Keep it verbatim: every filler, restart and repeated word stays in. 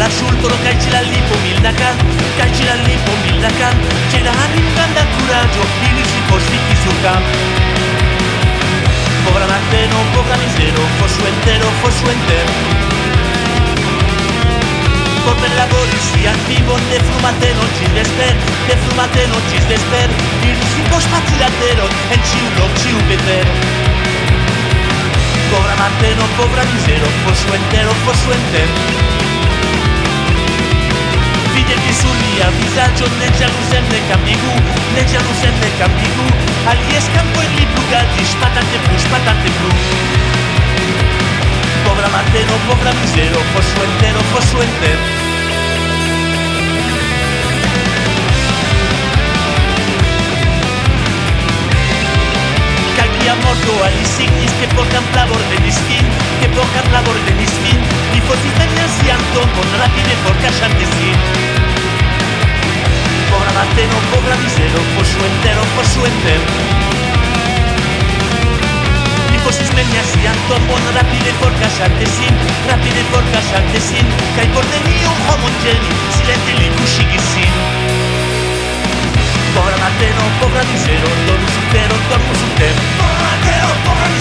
la sultolo caici la lipo mildacan, caici la lipo mildacan, c'era arrivando al coraggio, i si posti chi sul campo. Povera Marteno, povera misero, fo su entero, fo su entero. Por per lavori si attivo, de frumate non ci desper, de frumate non ci desper, il si spazio davvero, e ci un loc, ci un vedero. Povera Marteno, povera misero, fo su entero, fo su entero. Vidjeti su lija vizaggio, ne jaluzen, ne cambigu, ne jaluzen, ne cambigu, ali je scampo e li plugati, spatate blu, spatate blu. Povera Marteno, povera misero, fo su entero, fo su entero. Calchi ha morto agli signis che portan labor degli sfin, che portan labor degli sfin, i forti tegnansi Anton con rapide forca chantesin. Povera Marteno, povera misero, fo su entero, fo su entero. I forti tegnansi Anton con rapide forca chantesin, rapide forca chantesin, kai porteni un homogeni, silente li cuscigisin. Povera Marteno, povera misero, torno su tero, torno su tero. Povera Marteno, povera